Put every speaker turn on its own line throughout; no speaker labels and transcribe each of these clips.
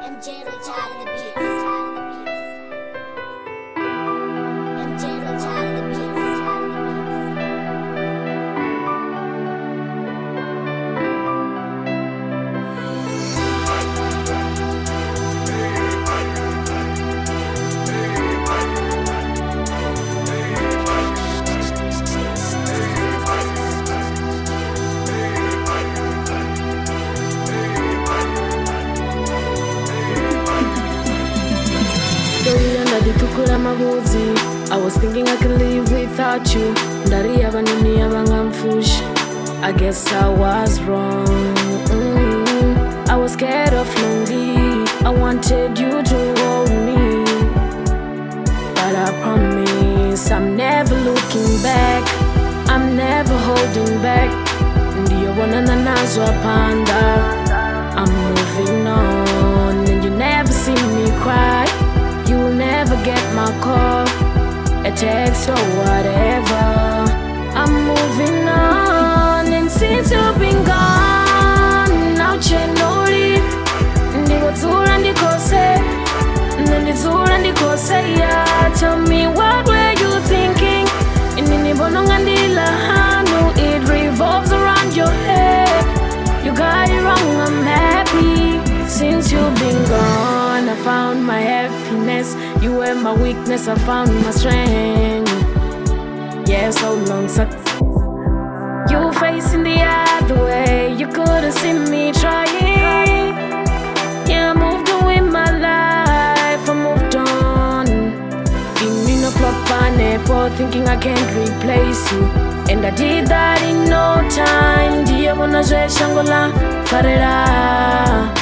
MJ Rachad in the beats. MJ Rachad in the beats.
I was thinking I could live without you. I guess I was wrong. I was scared of lonely. I wanted you to hold me, but I promise I'm never looking back. I'm never holding back. Ndiyo wana nanazwa panda. I'm moving on, and you never see me cry. You'll never get my call, a text or whatever. I'm moving on, and since you've been gone, now chenoli ndikodzura ndikose, ndizura ndikose. Yeah, tell me what were you thinking? Inini bononga ndila hanu, it revolves around your head. You got it wrong, I'm happy. Since you've been gone, I found my happiness. You were my weakness, I found my strength. Yeah, so long you facing the other way. You couldn't see me trying. Yeah, I moved on with my life, I moved on. In a flop on airport, thinking I can't replace you, and I did that in no time. Dia bona zwe shangola farera.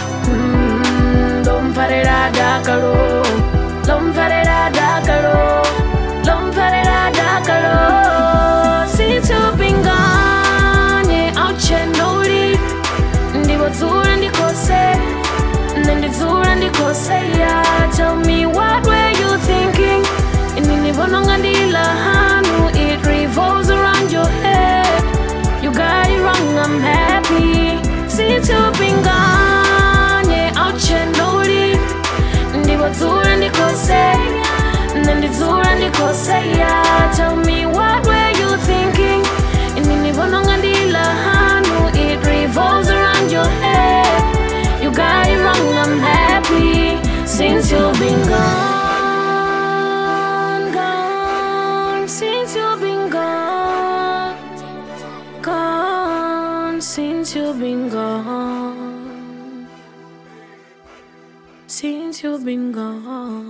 Lom farera dakalo, lom farera dakalo, lom farera dakalo. Since you've been gone, yeah, out chenoli ndibodzura ndikose, ndizura ndikose. Yeah, tell me what were you thinking? Inini bononga ndila hanu, it revolves around your head. You got it wrong, I'm happy. Since you've been gone, yeah, out chenoli ndibodzura ndikose, ndizura ndikose. Yeah, tell me what were you thinking? Inini bononga ndila hanu, it revolves around your head. You got it wrong, I'm happy. Since you've been gone, gone. Since you've been gone, gone. Since you've been gone, since you've been gone.